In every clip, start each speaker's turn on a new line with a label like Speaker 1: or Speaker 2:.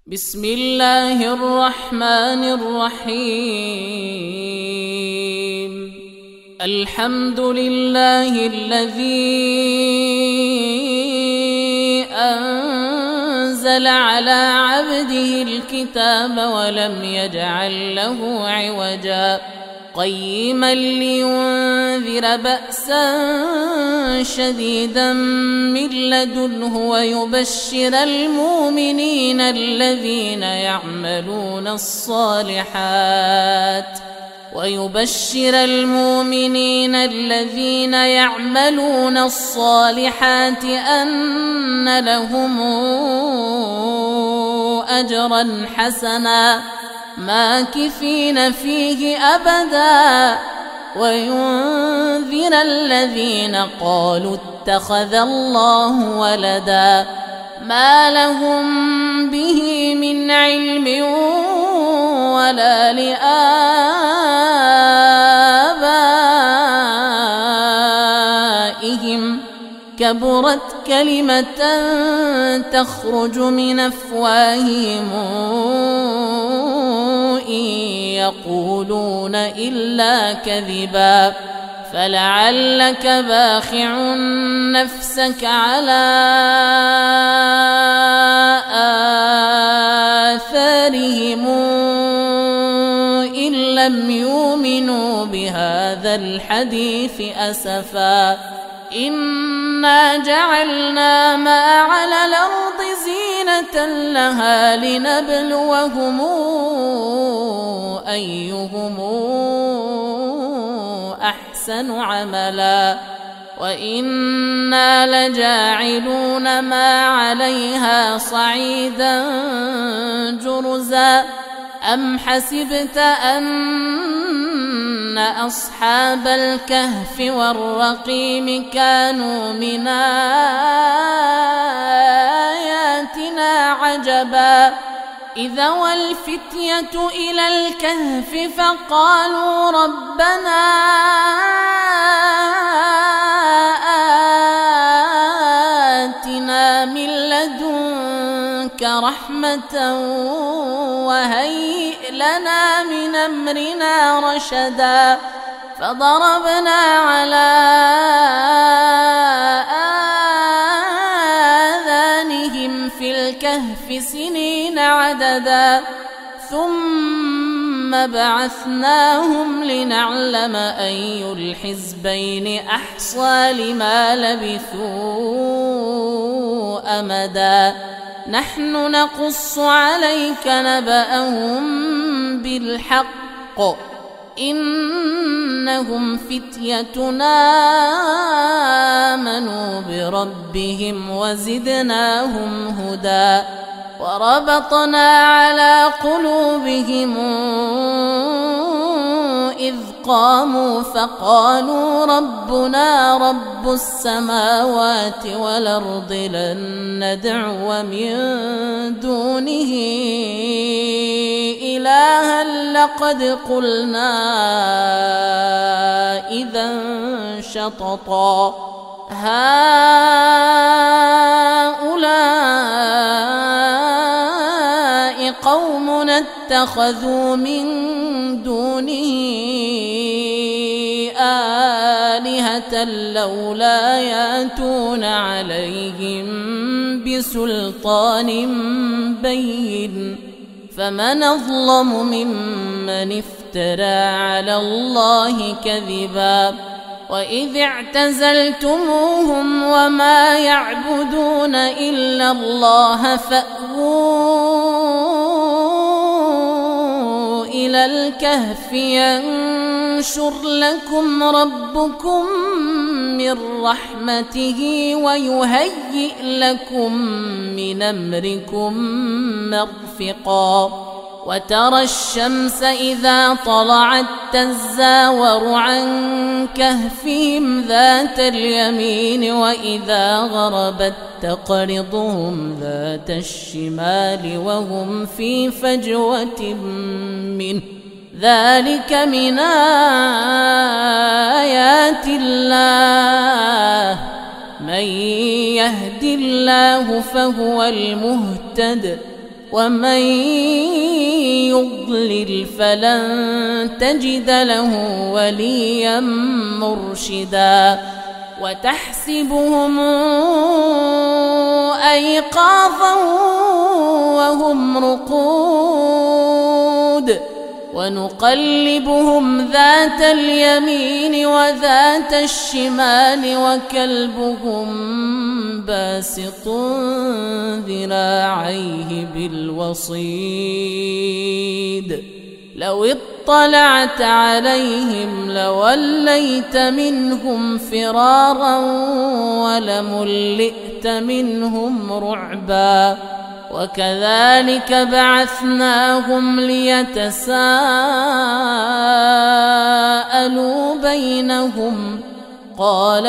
Speaker 1: بسم الله الرحمن الرحيم. الحمد لله الذي أنزل على عبده الكتاب ولم يجعل له عوجا قيما لينذر بأسا شديدا من لدنه ويبشر المؤمنين الذين يعملون الصالحات أن لهم أجرا حسنا ماكثين فيه أبدا وينذر الذين قالوا اتخذ الله ولدا ما لهم به من علم ولا لآبائهم كبرت كلمة تخرج من أفواههم إن يقولون إلا كذبا فلعلك باخع نفسك على آثارهم إن لم يؤمنوا بهذا الحديث أسفا إنا جعلنا ما على الأرض زينة لها لنبلوهم أيهم أحسن عملا وإنا لجاعلون ما عليها صعيدا جرزا أم حسبت أن أصحاب الكهف والرقيم كانوا من آياتنا عجبا إذا والفتية إلى الكهف فقالوا ربنا آتنا من لدنك رحمة وهيئ لنا من أمرنا رشدا فضربنا على آذانهم في الكهف سنين عددا ثم بعثناهم لنعلم أي الحزبين أحصى لما لبثوا أمدا نحن نقص عليك نبأهم بالحق إنهم فتيتنا آمنوا بربهم وزدناهم هدى وربطنا على قلوبهم إذ قاموا فقالوا ربنا رب السماوات والأرض لن ندعو من دونه إلها لقد قلنا إذا شططا هؤلاء قوم اتخذوا من دونه آلهة لولا يأتون عليهم بسلطان بين فمن أظلم ممن افترى على الله كذبا وإذ اعتزلتموهم وما يعبدون إلا الله فأووا إلى الكهف ينشر لكم ربكم من رحمته ويهيئ لكم من أمركم مرفقا وترى الشمس إذا طلعت تزاور عن كهفهم ذات اليمين وإذا غربت تقرضهم ذات الشمال وهم في فجوة منه ذلك من آيات الله من يهد الله فهو المهتد ومن يضلل فلن تجد له وليا مرشدا وتحسبهم أيقاظا وهم رقود ونقلبهم ذات اليمين وذات الشمال وكلبهم باسط ذراعيه بالوصيد لو اطلعت عليهم لوليت منهم فرارا ولملئت منهم رعبا وكذلك بعثناهم ليتساءلوا بينهم قال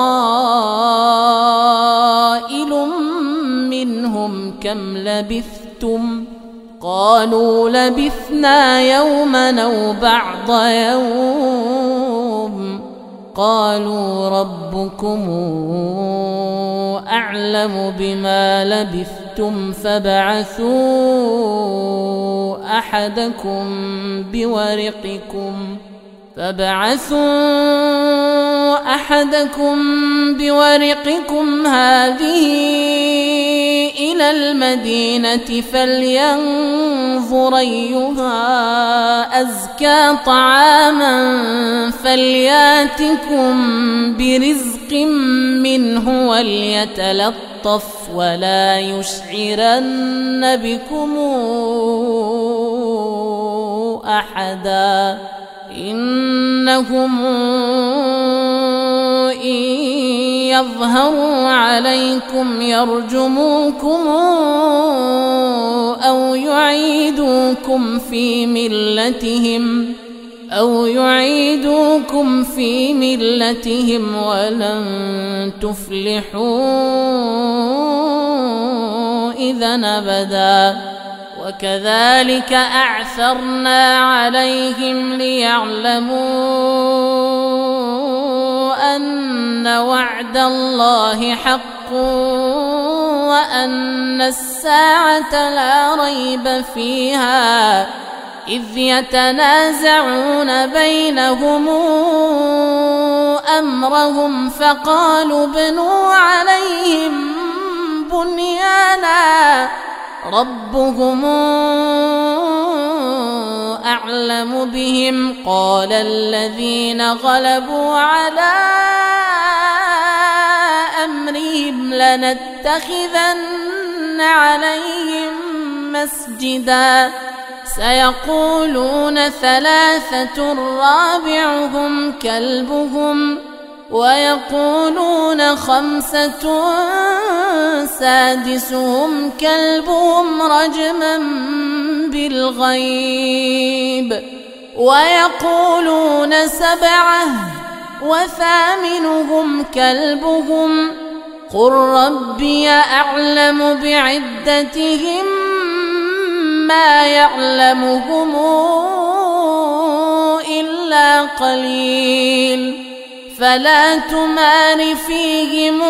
Speaker 1: قائل منهم كم لبثتم قالوا لبثنا يوما أو بعض يوم قالوا ربكم أعلم بما لبثتم فابعثوا أحدكم بورقكم هذه إلى المدينة فلينظر أيها أزكى طعاما فلياتكم برزق منه وليتلطف ولا يشعرن بكم أحدا إنهم إن يظهروا عليكم يرجموكم أو يعيدوكم في ملتهم ولن تفلحوا إذا أبدا وكذلك أعثرنا عليهم ليعلموا أن وعد الله حق وأن الساعة لا ريب فيها إذ يتنازعون بينهم أمرهم فقالوا ابنوا عليهم بنيانا ربهم أعلم بهم قال الذين غلبوا على أمرهم لنتخذن عليهم مسجدا سيقولون ثلاثة رابعهم كلبهم ويقولون خمسة سادسهم كلبهم رجما بالغيب ويقولون سبعة وثامنهم كلبهم قل ربي أعلم بعدتهم ما يعلمهم إلا قليل فلا تمار فيهم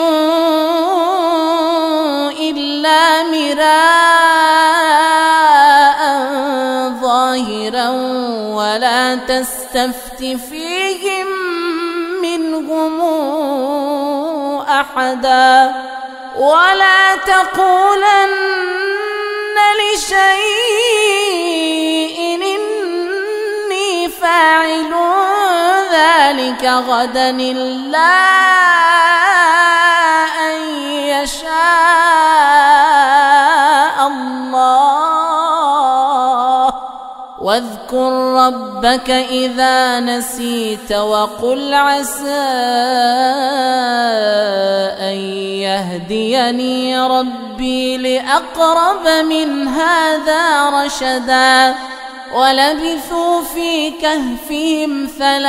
Speaker 1: إلا مراء ظاهرا ولا تستفت فيهم منهم أحدا ولا تقولن لشيء إني فاعل ذلك غدا إلا أن يشاء الله واذكر ربك إذا نسيت وقل عسى أن يهديني ربي لأقرب من هذا رشدا ولبثوا في كهفهم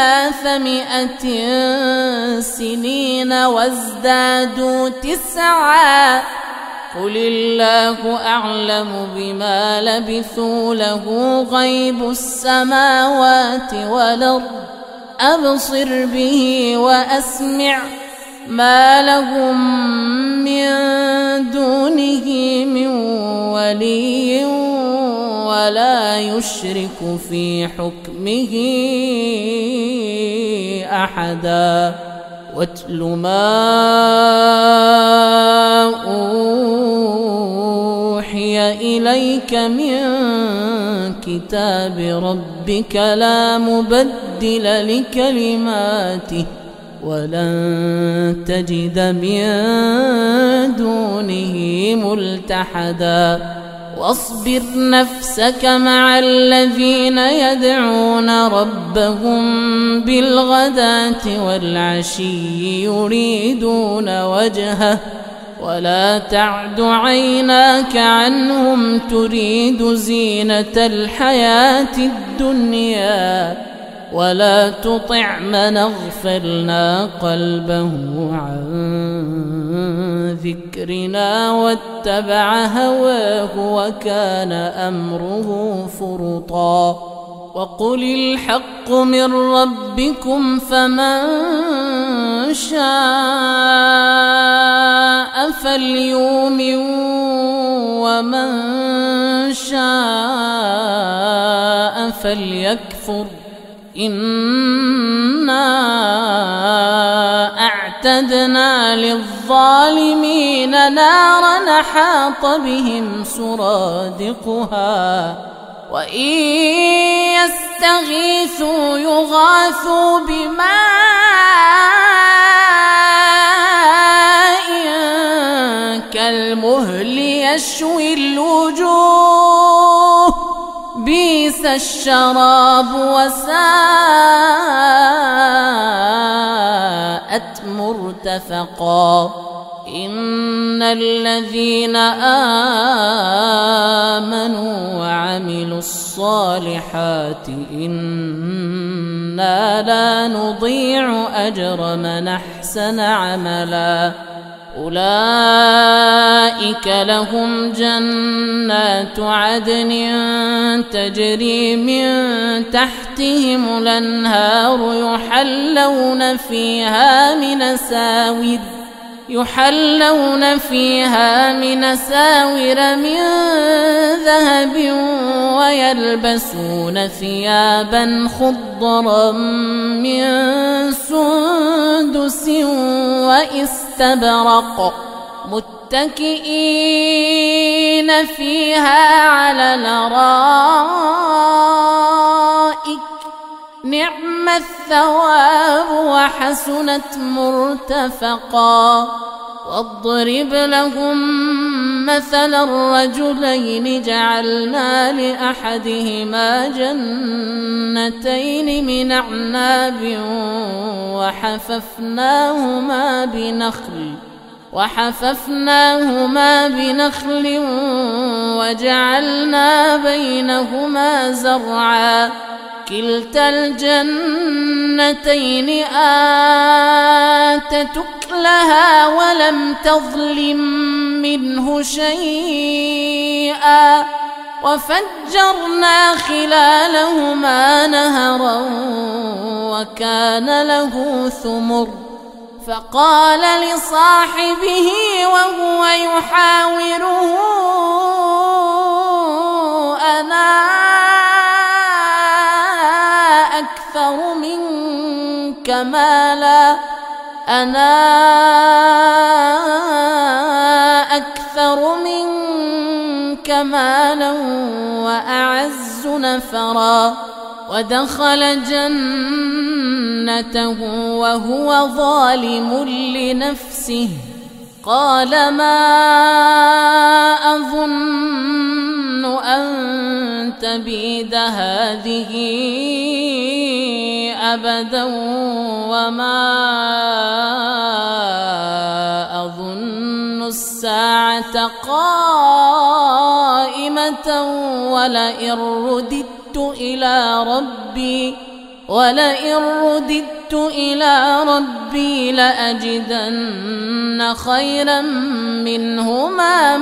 Speaker 1: 300 سنين وازدادوا 9 قل الله أعلم بما لبثوا له غيب السماوات والأرض أبصر به وأسمع ما لهم من دونه من ولي ولا يشرك في حكمه أحدا واتل ما أوحي إليك من كتاب ربك لا مبدل لكلماته ولن تجد من دونه ملتحدا واصبر نفسك مع الذين يدعون ربهم بالغداة والعشي يريدون وجهه ولا تعد عيناك عنهم تريد زينة الحياة الدنيا ولا تطع من اغفلنا قلبه عن ذكرنا واتبع هواه وكان أمره فرطا وقل الحق من ربكم فمن شاء فليؤمن ومن شاء فليكفر إنا أعتدنا للظالمين نارا أحاط بهم سرادقها وإن يستغيثوا يغاثوا بماء كالمهل يشوي الوجوه بئس الشراب وساءت مرتفقا إن الذين آمنوا وعملوا الصالحات إنا لا نضيع أجر من أحسن عملا أولئك لهم جنات عدن تجري من تحتهم الأنهار يحلون فيها من ساور من ذهب ويلبسون ثيابا خضرا من سندس واستبرق متكئين فيها على الأرائك نعم الثواب وحسنت مرتفقا واضرب لهم مثل الرجلين جعلنا لأحدهما جنتين من أعناب وحففناهما بنخل وجعلنا بينهما زرعا كلتا الجنتين آتت أكلها ولم تظلم منه شيئا وفجرنا خلالهما نهرا وكان له ثمر فقال لصاحبه وهو يحاوره أنا أكثر منك مالا وأعز نفرا ودخل جنته وهو ظالم لنفسه قال ما أظن أن تبيد هذه أبدا وما أظن الساعة قائمة ولئن رددت إلى ربي لأجدن خيرا منهما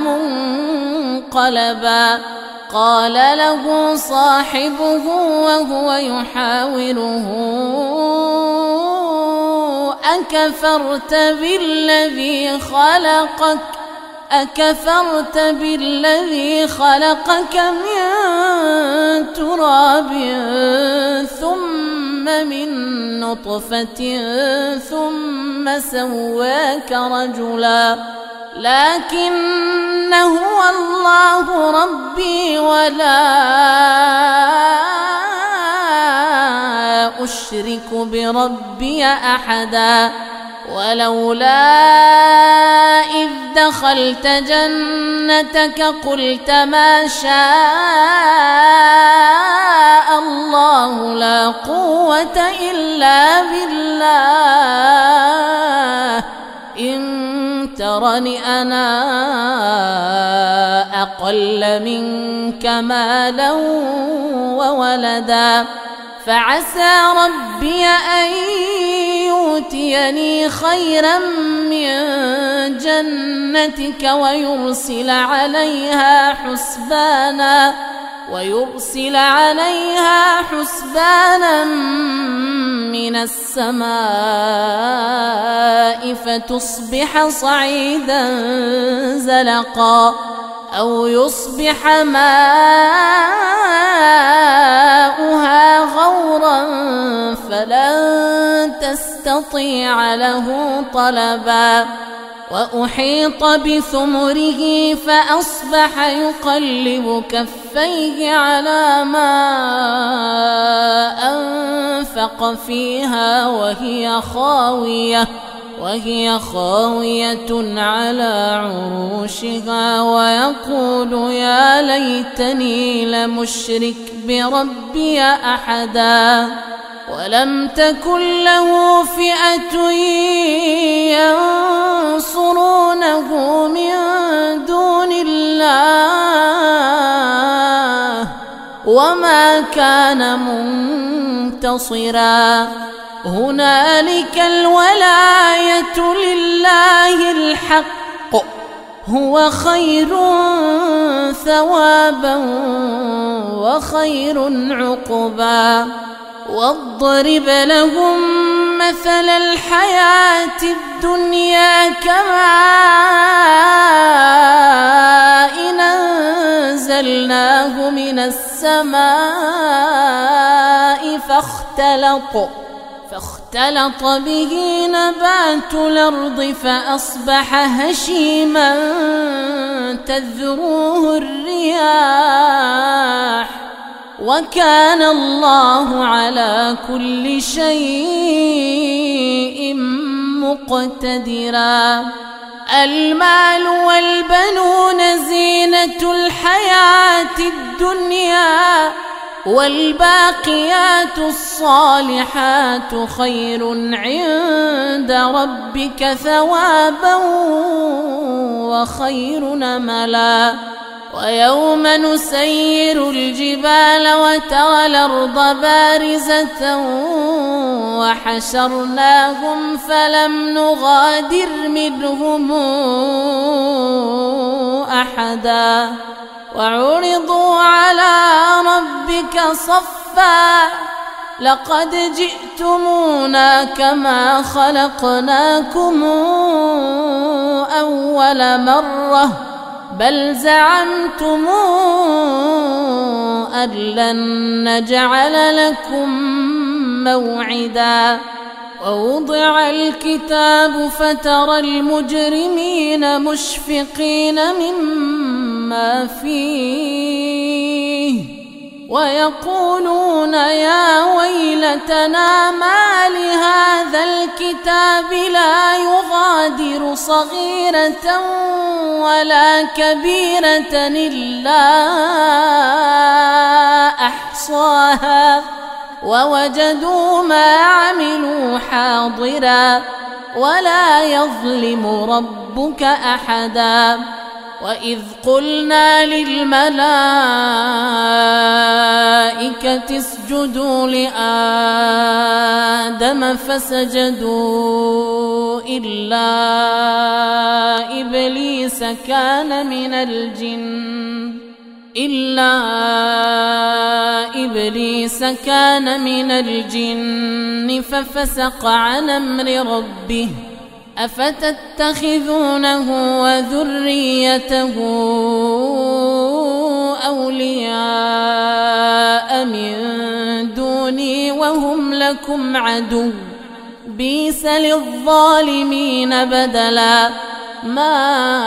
Speaker 1: منقلبا قال له صاحبه وهو يحاوره أكفرت بالذي خلقك أكفرت بالذي خلقك من تراب ثم من نطفة ثم سواك رجلا لكن هو الله ربي ولا أشرك بربي أحدا ولولا إذ دخلت جنتك قلت ما شاء الله لا قوة إلا بالله إن ترني أنا أقل منك مالا وولدا فعسى ربي أن يؤتيني خيرا من جنتك ويرسل عليها حسبانا من السماء فتصبح صعيدا زلقا أو يصبح ماؤها غورا فلن تستطيع له طلبا وأحيط بثمره فأصبح يقلب كفيه على ما أنفق فيها وهي خاوية على عروشها ويقول يا ليتني لمشرك بربي أحدا ولم تكن له فئة ينصرونه من دون الله وما كان منتصرا هنالك الولاية لله الحق هو خير ثوابا وخير عقبا واضرب لهم مثل الحياة الدنيا كماء أنزلناه من السماء فاختلط به نبات الأرض فأصبح هشيما تذروه الرياح وكان الله على كل شيء مقتدرا المال والبنون زينة الحياة الدنيا والباقيات الصالحات خير عند ربك ثوابا وخير نملا ويوم نسير الجبال وترى الأرض بارزة وحشرناهم فلم نغادر منهم أحدا وعرضوا على ربك صفا لقد جئتمونا كما خلقناكم أول مرة بل زعمتم أن لن نجعل لكم موعدا ووضع الكتاب فترى المجرمين مشفقين مما فيه ويقولون يا ويلتنا ما لهذا الكتاب لا يغادر صغيرة ولا كبيرة إلا أحصاها ووجدوا ما عملوا حاضرا ولا يظلم ربك أحدا وإذ قلنا للملائكة اسجدوا لآدم فسجدوا إلا إبليس كان من الجن ففسق عن أمر ربه أفتتخذونه وذريته أولياء من دوني وهم لكم عدو بئس للظالمين بدلا ما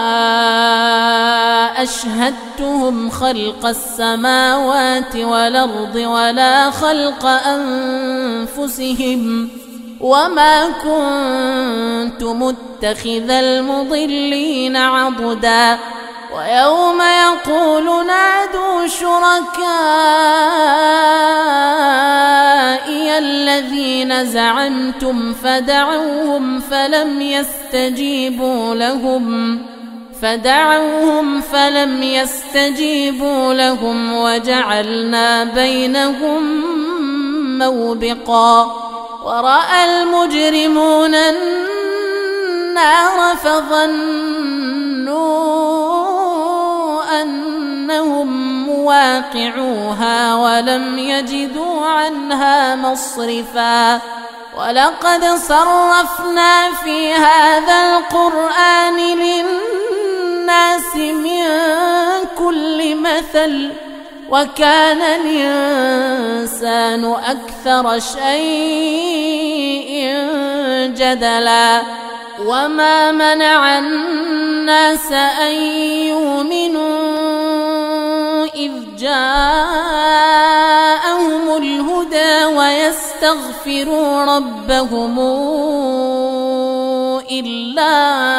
Speaker 1: أشهدتهم خلق السماوات والأرض ولا خلق أنفسهم وما كنت متخذ المضلين عضدا ويوم يقول نادوا شركائي الذين زعمتم فدعوهم فلم يستجيبوا لهم وجعلنا بينهم موبقا ورأى المجرمون النار فظنوا أنهم مواقعوها ولم يجدوا عنها مصرفا ولقد صرفنا في هذا القرآن للناس من كل مثل وكان الإنسان أكثر شيء جدلا وما منع الناس أن يؤمنوا إذ جاءهم الهدى ويستغفروا ربهم إلا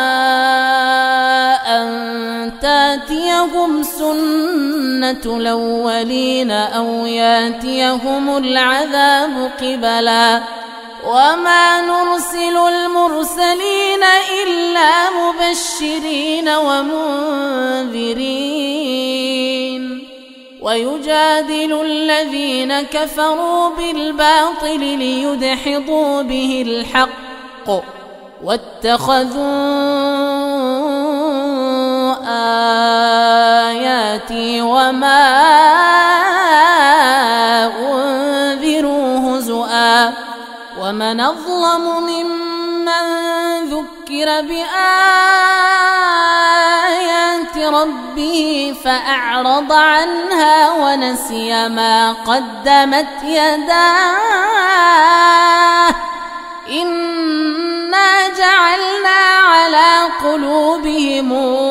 Speaker 1: أن تاتيهم سنة الأولين أو ياتيهم العذاب قبلا وما نرسل المرسلين إلا مبشرين ومنذرين ويجادل الذين كفروا بالباطل ليدحضوا به الحق واتخذوا آياتي وما أنذروا هزؤا ومن أظلم ممن ذكر بآيات ربه فأعرض عنها ونسي ما قدمت يداه إنا جعلنا على قلوبهم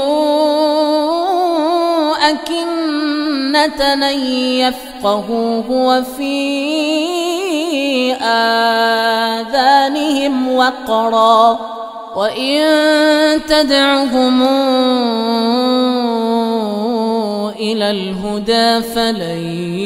Speaker 1: أكنة أن يفقهوه وفي آذانهم وقرا وإن تدعهم إلى الهدى فلن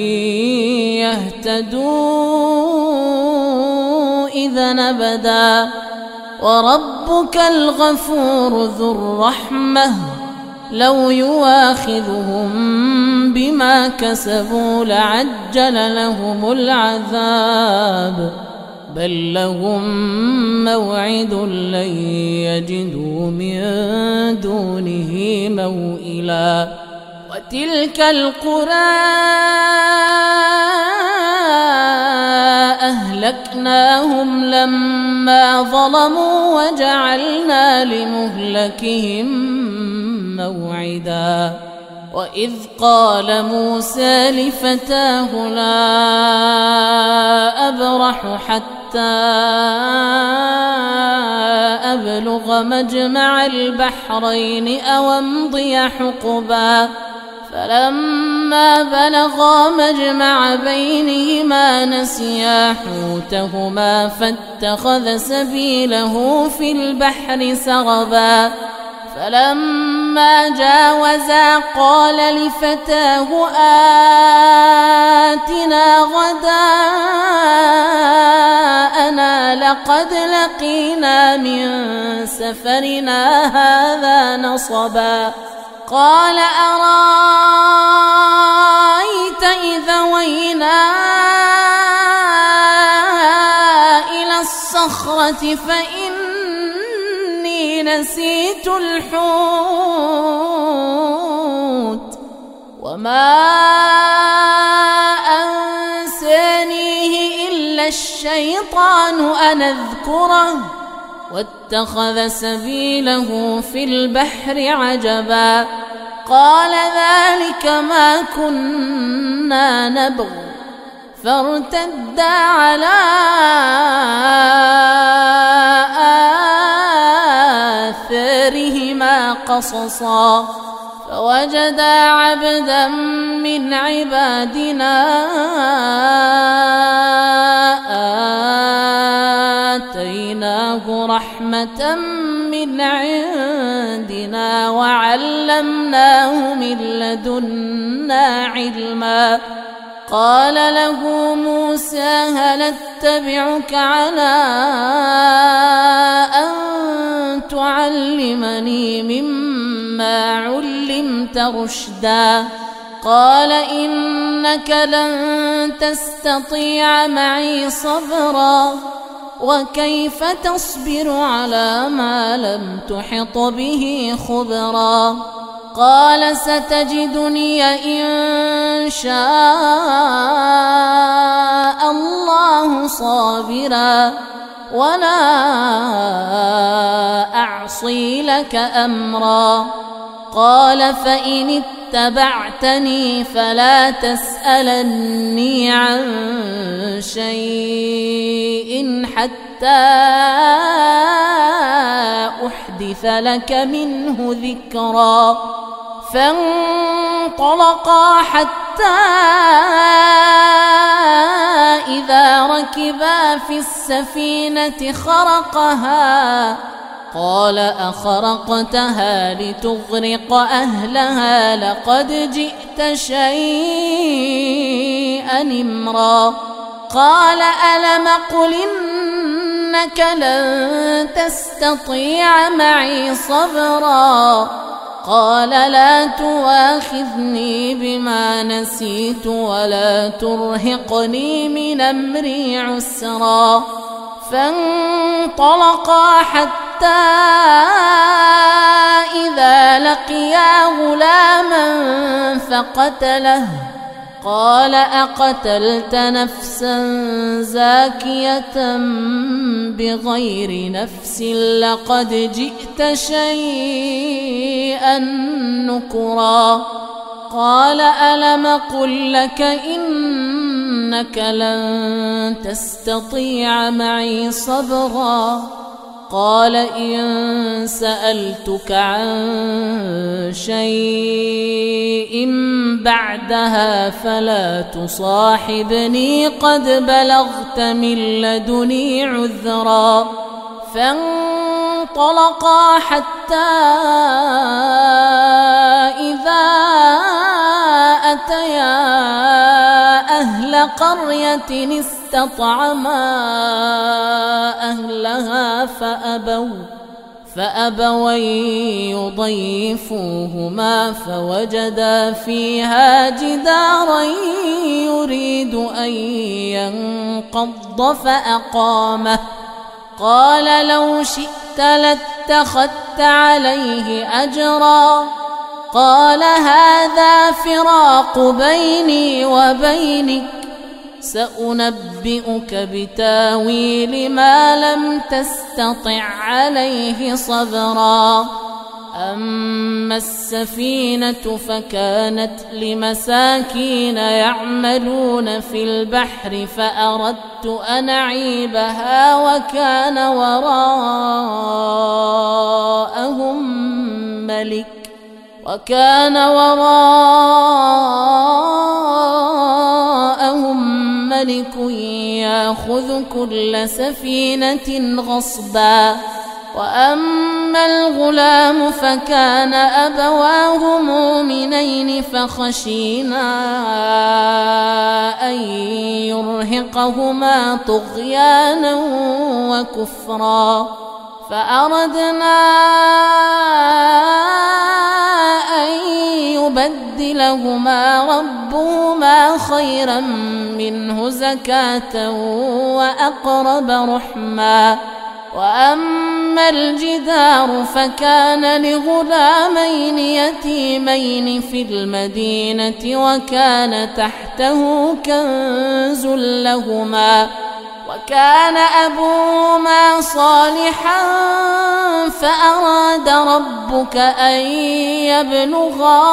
Speaker 1: يهتدوا إذا أبدا وربك الغفور ذو الرحمة لو يواخذهم بما كسبوا لعجل لهم العذاب بل لهم موعد لن يجدوا من دونه موئلا وتلك القرى أهلكناهم لما ظلموا وجعلنا لمهلكهم موعدا وإذ قال موسى لفتاه لا أبرح حتى أبلغ مجمع البحرين أو أمضي حقبا فلما بلغا مجمع بينهما نسيا حوتهما فاتخذ سبيله في البحر سربا فلما جاوزا قال لفتاه آتنا غداءنا لقد لقينا من سفرنا هذا نصبا قال أرأيت إذا وينا إلى الصخرة فإني نسيت الحوت وما أنسانيه إلا الشيطان أن أذكره واتخذ سبيله في البحر عجبا قال ذلك ما كنا نبغ فارتدا على آثارهما قصصا فوجدا عبدا من عبادنا آتيناه رحمة من عندنا وعلمناه من لدنا علما قال له موسى هل اتبعك على أن تعلمني مما علمت رشدا قال إنك لن تستطيع معي صبرا وكيف تصبر على ما لم تحط به خبرا قال ستجدني إن شاء الله صابرا ولا أعصي لك أمرا قال فإن اتبعتني فلا تسألني عن شيء حتى أحدث لك منه ذكرا فانطلقا حتى إذا ركبا في السفينة خرقها قال أخرقتها لتغرق أهلها لقد جئت شيئا إمرا قال ألم قل إنك لن تستطيع معي صبرا قال لا تواخذني بما نسيت ولا ترهقني من أمري عسرا فانطلقا حتى إذا لقيا غلاما فقتله قال أقتلت نفسا زاكية بغير نفس لقد جئت شيئا نكرا قال ألم قل لك إنك لن تستطيع معي صبرا قال إن سألتك عن شيء بعدها فلا تصاحبني قد بلغت من لدني عذرا فانطلقا حتى إذا أتيا أهل قرية استطعما أهلها فأبوا يضيفوهما فوجدا فيها جدارا يريد أن ينقض فأقامه قال لو شئت لاتخذت عليه أجرا قال هذا فراق بيني وبينك سأنبئك بتاويل ما لم تستطع عليه صبرا أما السفينة فكانت لمساكين يعملون في البحر فأردت أن أعيبها وكان وراءهم ملك يأخذ كل سفينة غصبا وأما الغلام فكان أبواه مؤمنين فخشينا أن يرهقهما طغيانا وكفرا فأردنا أن يبدلهما ربهما خيرا منه زكاة وأقرب رحما وأما الجدار فكان لغلامين يتيمين في المدينة وكان تحته كنز لهما وكان أبوهما صالحا فأراد ربك أن يبلغا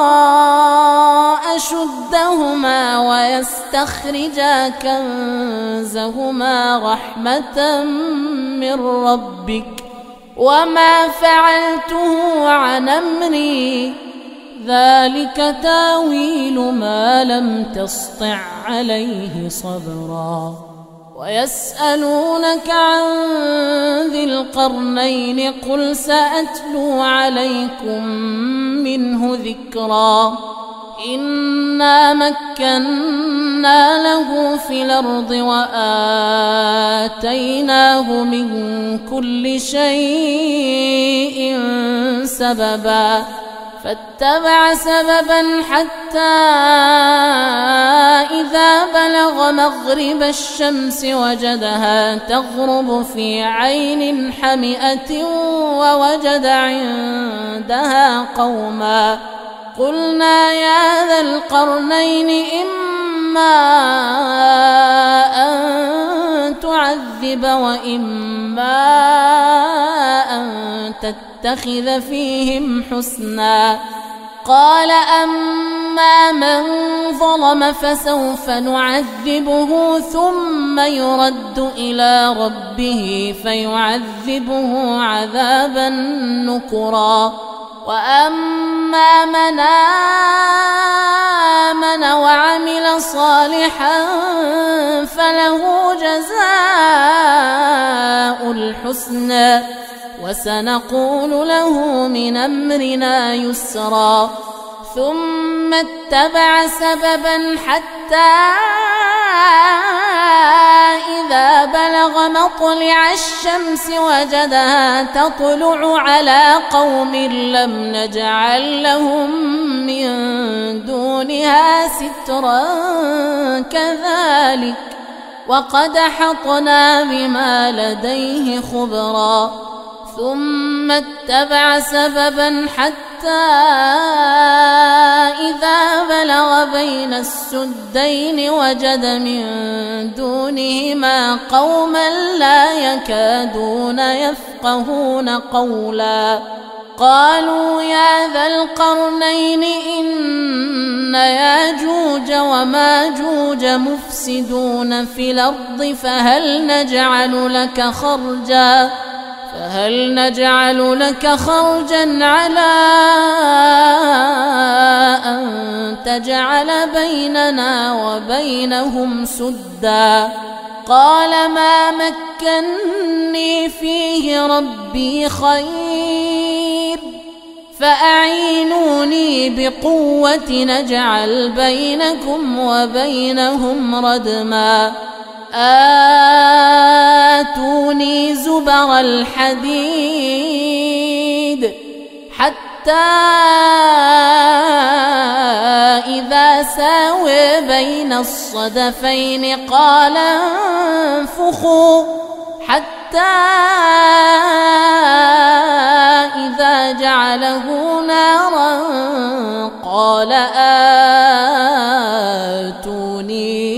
Speaker 1: أشدهما ويستخرجا كنزهما رحمة من ربك وما فعلته عن أمري ذلك تاويل ما لم تسطع عليه صبرا ويسألونك عن ذي القرنين قل سأتلو عليكم منه ذكرا إنا مكنا له في الأرض وآتيناه من كل شيء سببا فاتبع سببا حتى إذا بلغ مغرب الشمس وجدها تغرب في عين حمئة ووجد عندها قوما قلنا يا ذا القرنين إما أن تعذب وإما أن تتخذ فيهم حسنا قال أما من ظلم فسوف نعذبه ثم يرد إلى ربه فيعذبه عذابا نكرا وأما من آمن وعمل صالحا فله جزاء الحسنى وسنقول له من أمرنا يسرا ثم اتبع سببا حتى إذا بلغ مطلع الشمس وجدها تطلع على قوم لم نجعل لهم من دونها سترا كذلك وقد حطنا بما لديه خبرا ثم اتبع سببا حتى إذا بلغ بين السدين وجد من دونهما قوما لا يكادون يفقهون قولا قالوا يا ذا القرنين إن ياجوج وماجوج مفسدون في الأرض فهل نجعل لك خرجا على أن تجعل بيننا وبينهم سدا قال ما مكني فيه ربي خير فأعينوني بقوة نجعل بينكم وبينهم ردما آتوني زبر الحديد حتى إذا ساوى بين الصدفين قال انفخوا حتى إذا جعله نارا قال آتوني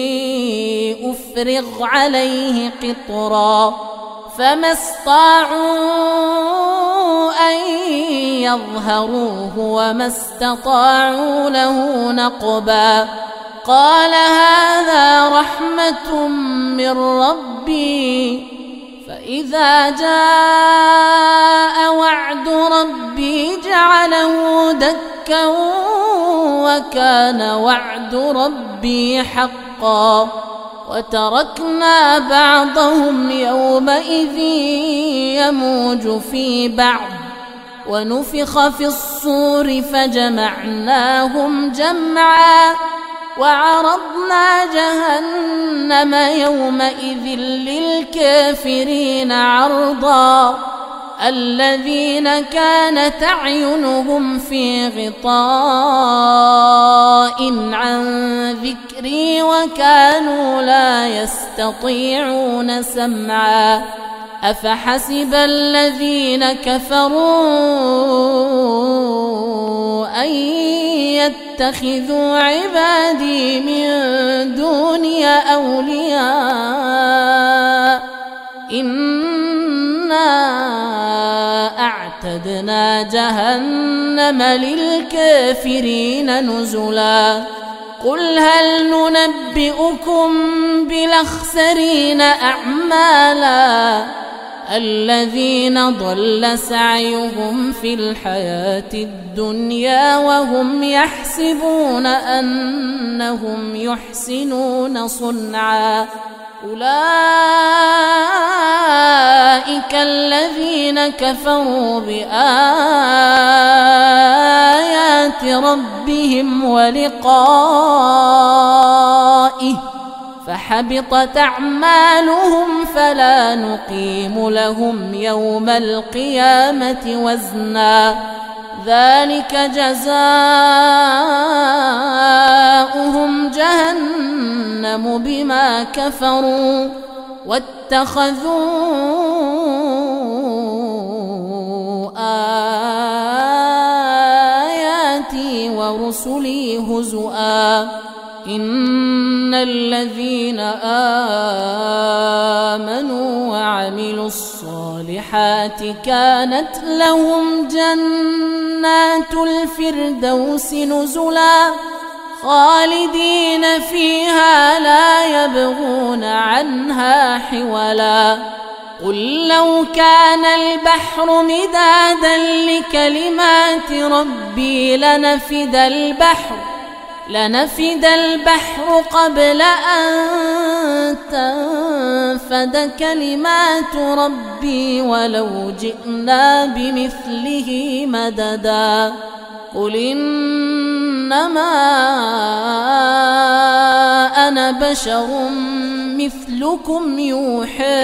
Speaker 1: أفرغ عليه قطرا فما استطاعوا أن يظهروه وما استطاعوا له نقبا قال هذا رحمة من ربي فإذا جاء وعد ربي جعله دكا وكان وعد ربي حقا وتركنا بعضهم يومئذ يموج في بعض ونفخ في الصور فجمعناهم جمعا وعرضنا جهنم يومئذ للكافرين عرضا الذين كانت أعينهم في غطاء عن ذكري وكانوا لا يستطيعون سمعا أفحسب الذين كفروا أن يتخذوا عبادي من دوني أولياء إنا أعتدنا جهنم للكافرين نزلا قل هل ننبئكم بالأخسرين أعمالا الذين ضل سعيهم في الحياة الدنيا وهم يحسبون أنهم يحسنون صنعا أولئك الذين كفروا بآيات ربهم ولقائه فحبطت أعمالهم فلا نقيم لهم يوم القيامة وزنا ذلك جزاؤهم جهنم بما كفروا واتخذوا آياتي ورسلي هزؤا إن الذين آمنوا وعملوا الصالحات كانت لهم جنات الفردوس نزلا خالدين فيها لا يبغون عنها حولا قل لو كان البحر مدادا لكلمات ربي لنفد البحر قبل أن تنفد كلمات ربي ولو جئنا بمثله مددا قل إنما أنا بشر مثلكم يوحى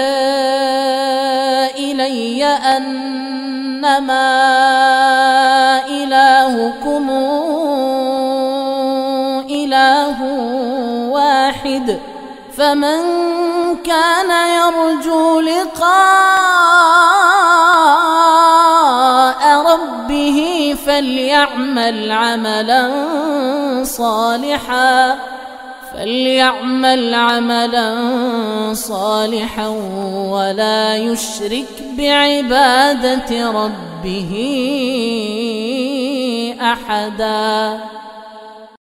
Speaker 1: إلي أنما إلهكم إله واحد فمن كان يرجو لقاء ربه فليعمل عملا صالحا ولا يشرك بعبادة ربه أحدا.